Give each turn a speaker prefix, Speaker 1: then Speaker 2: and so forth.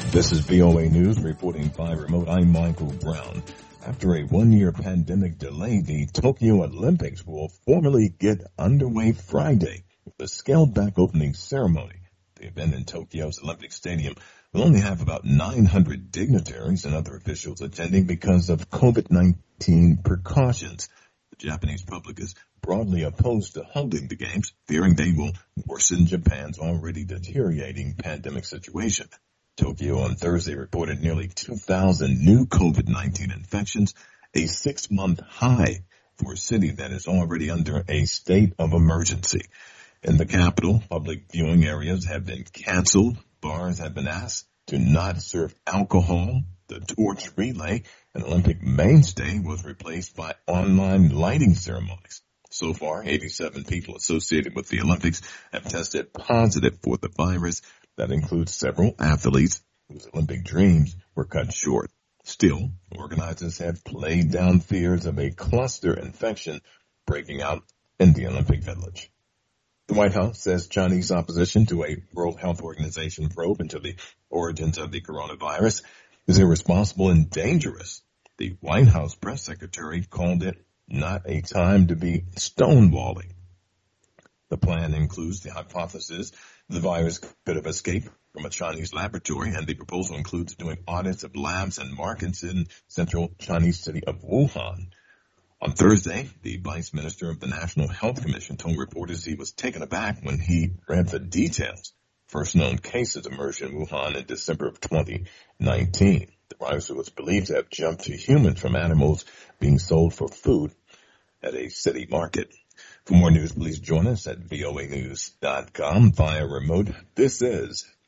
Speaker 1: This is VOA News reporting by remote. I'm Michael Brown. After a one-year pandemic delay, the Tokyo Olympics will formally get underway Friday with a scaled-back opening ceremony. The event in Tokyo's Olympic Stadium will only have about 900 dignitaries and other officials attending because of COVID-19 precautions. The Japanese public is broadly opposed to holding the games, fearing they will worsen Japan's already deteriorating pandemic situation. Tokyo on Thursday reported nearly 2,000 new COVID-19 infections, a 6-month high for a city that is already under a state of emergency. In the capital, public viewing areas have been canceled. Bars have been asked to not serve alcohol. The torch relay, an Olympic mainstay, was replaced by online lighting ceremonies. So far, 87 people associated with the Olympics have tested positive for the virus. That includes several athletes whose Olympic dreams were cut short. Still, organizers have played down fears of a cluster infection breaking out in the Olympic Village. The White House says Chinese opposition to a World Health Organization probe into the origins of the coronavirus is irresponsible and dangerous. The White House press secretary called it not a time to be stonewalling. The plan includes the hypothesis the virus could have escaped from a Chinese laboratory, and the proposal includes doing audits of labs and markets in central Chinese city of Wuhan. On Thursday, the vice minister of the National Health Commission told reporters he was taken aback when he read the details. First known cases emerged in Wuhan in December of 2019. The virus was believed to have jumped to humans from animals being sold for food at a city market. For more news, please join us at voanews.com via remote. This is